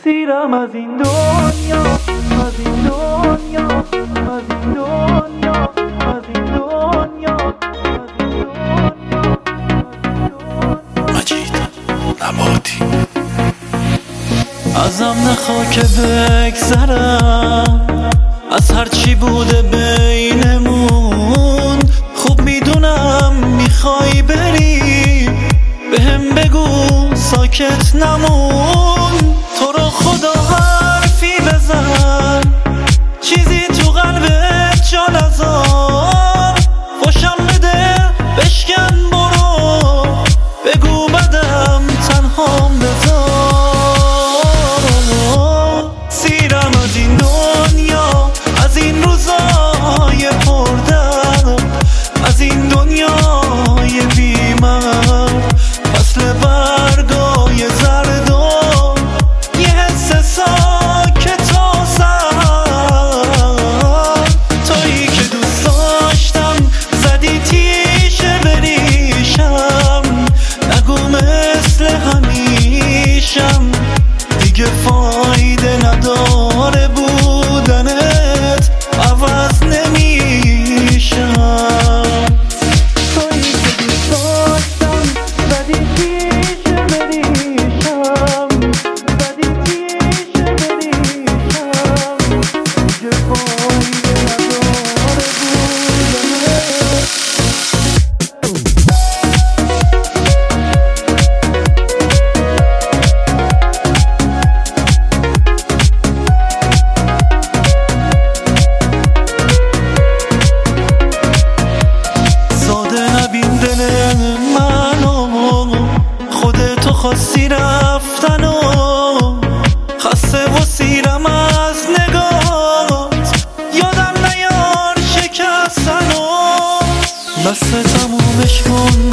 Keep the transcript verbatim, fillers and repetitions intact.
سیرم از این دنیا، از این دنیا، از این دنیا، از این دنیا، از این دنیا. مجید نباتی ازم نخوا که بگذرم از هرچی بوده بینمون. خوب میدونم میخوای بری، بهم بگو ساکت نمون. تو رو خدا حرفی بزن، چیزی تو قلبت جا نذار. خوشم بده بشکن برو، بگو بدم تنهام بذار. سیرم از این دنیا، از این روزای پردرد، از این دنیای بی‌مرد. فصل برگای زرد و یه حس ساکت و سرد. تویی که دوست داشتم زدی تیشه بریشم. نگو مثل همیشم دیگه فایده نداره بودنت، عوض نمیشم. تویی که دوست داشتم زدی تیشه بریشم، زدی تیشه بریشم. دیگه فایده نداره بودنت. خودتو خواستی رفتن و خسته و سیرم از نگات. یادم نیار شکستن و بس تمومش کن